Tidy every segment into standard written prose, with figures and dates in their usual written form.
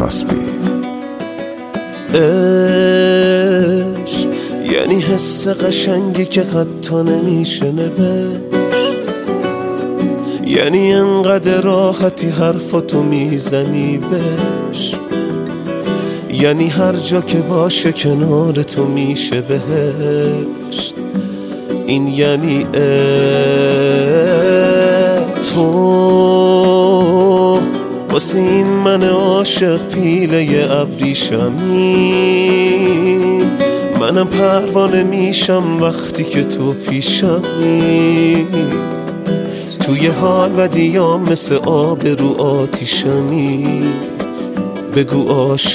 کراسبی. عشق یعنی حس قشنگی که حتی نمیشه نوشت، یعنی انقدر راحتی حرفاتو میزنی بهش، یعنی هر جا که باشه کنار تو میشه بهشت. این یعنی تو واسه این من عاشق پیله ابریشمی، منم پروانه میشم وقتی که تو پیشمی. توی حال و دیام مثل آب رو آتیشمی، بگو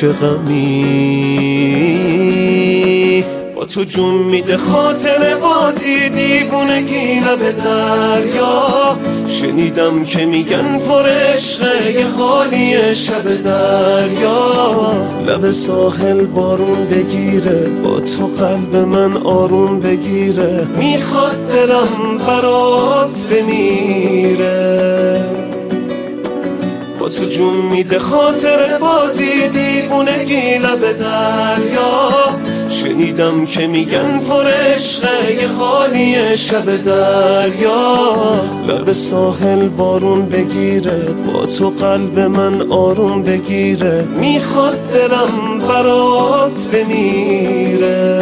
عاشقمی. با تو جون میده خاطر بازی دیوونگی لب دریا، شنیدم که میگن پر عشقه یه حالی شب دریا. لب ساحل بارون بگیره، با تو قلب من آروم بگیره، میخواد دلم برات بمیره. با تو جون میده خاطر بازی دیوونگی لب دریا، شنیدم که میگن پر عشقه یه حالی شب دریا. لب ساحل بارون بگیره، با تو قلب من آروم بگیره، میخواد دلم برات بمیره.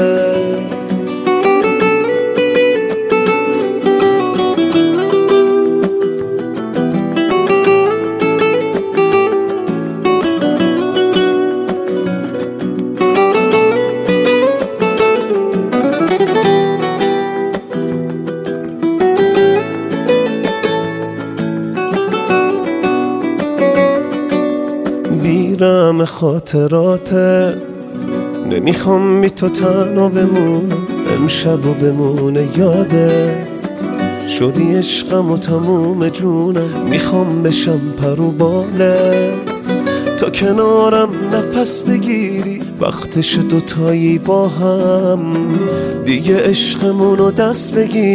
بیرم خاطراته، نمیخوام بی تو تنها بمونم، امشب و بمونه یادت. شدی عشقم و تموم جونم، میخوام بشم پر و بالت، تا کنارم نفس بگیری، وقتش دوتایی با هم دیگه عشقمونو دست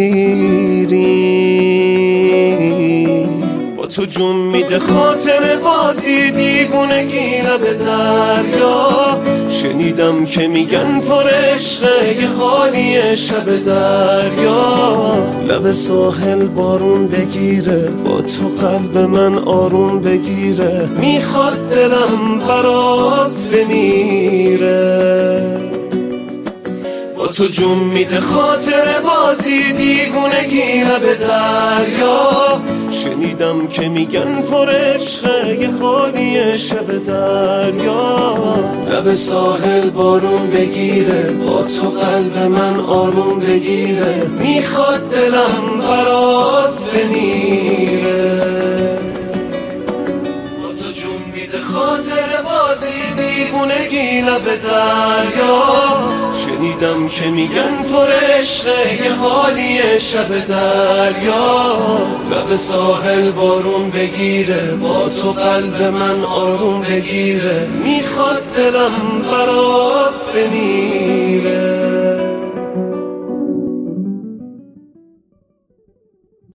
بگیری. با تو جون میده خاطر بازی دیوونگی لب دریا، شنیدم که میگن پر عشقه یه حالی شب دریا. لب ساحل بارون بگیره، با تو قلب من آروم بگیره، میخواد دلم برات بمیره. با تو جون میده خاطر بازی دیوونگی لب دریا، شنیدم که میگن پر عشقه یه حالی شب دریا. لب ساحل بارون بگیره، با تو قلب من آروم بگیره، میخواد دلم برات بمیره. با تو جون میده خاطر بازی دیوونگی لب دریا، شنیدم که میگن پر عشقه یه حالی شب دریا. لب ساحل بارون بگیره، با تو قلب من آروم بگیره، میخواد دلم برات بمیره.